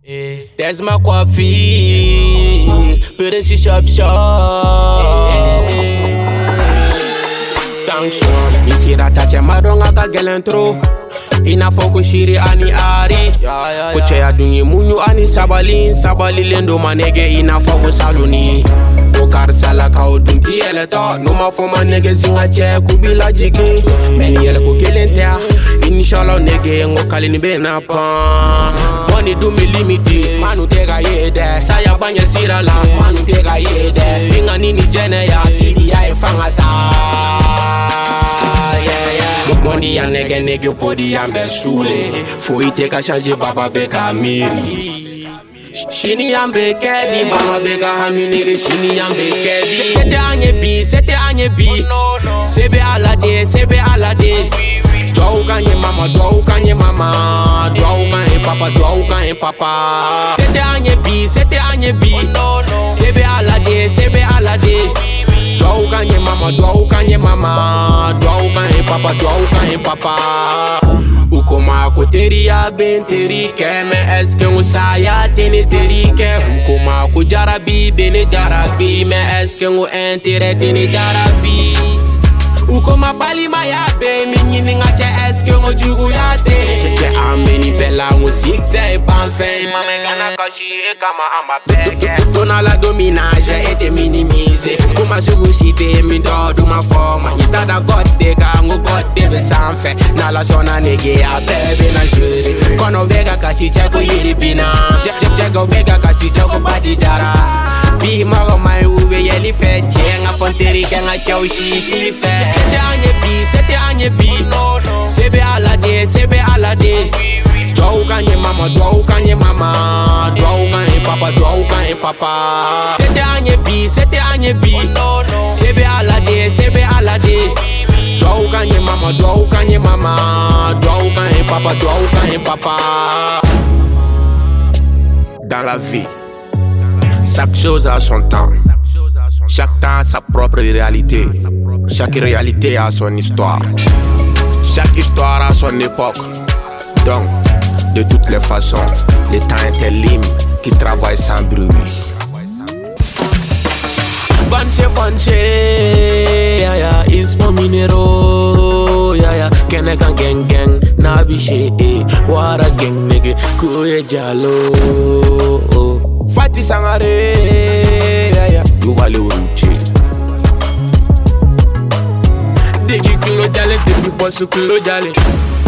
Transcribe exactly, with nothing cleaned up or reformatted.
There's my coffee, Peresi shop shop. Tension, ici ratache madonga ka gelentro. Ina foko shiri ani ari. Kuche ya dunye munyu ani sabali, sabali lendo manege ina foko saluni. Okar sala ka odumpi ele to, no ma fo manege zinga che kubila jiki. Meni ele ko gelentea, inshallah nege ngo kalini bena pa. Money do me limiti, manu tega yede. Saya banya sirala, manu tega yede. Inga nini jene ya, sidi ya efangata. Yeah, yeah. Money ya nege nege kodi ya mbe sule. Fo ite ka change baba beka miri. Shini yambe kedi, mama beka hami nige shini yambe kedi. Sete anye bi, sete anye bi. Sebe alade, sebe alade. Dou kanye mama, dou kanye mama. Dou kanye papa, dou kanye papa. Sete anye bi, sete anye bi. Sebe alade, sebe alade. Dou kanye mama, dou kanye mama. Dou kanye papa, dou kanye papa. Ukoma koteria ben terike, me eske usaya tene terike. Ukoma ko jarabi bene jarabi, me eske u entere tene jarabi. Ukoma bali maya be minyi ngache eske u jugu yate. Cheche ameni bella u sikse panfe. Mame kana kashi e kama amba peke. Dona la dominage ete minimize. Kuma jugu shite mi do do ma forma. Ita da gote ka ngu gote be sanfe. Na la zona nege a bebe na juzi. Kono vega kasi chako yiri bina. Cheko vega kasi chako bati jara. Bi mago mai ube yeli fe. Chenga fonteri kenga chow shiti fe. Sete anye bi, sete anye bi. Sebe alade, sebe alade. Dou kanye mama, dou kanye mama. Dou kanye papa, dou kanye papa. Sete anye bi, sete anye bi. Sebe alade, sebe alade. Dou kanye mama, dou kanye mama. Dou kanye papa, dou kanye papa. Dans la vie, chaque chose a son temps. Chaque temps a sa propre réalité. Chaque réalité a son histoire. Chaque histoire a son époque. Donc, de toutes les façons, le temps est un lime qui travaille sans bruit. Vanche, vanche, yeah, yeah, is for minero, yeah, yeah. Kene kan geng geng, na biche, eh, wara geng nege, kuye jalo. Fati sangare, yeah, yeah, you bale uruchi. Digi kilo jale, digi bosu kilo jale.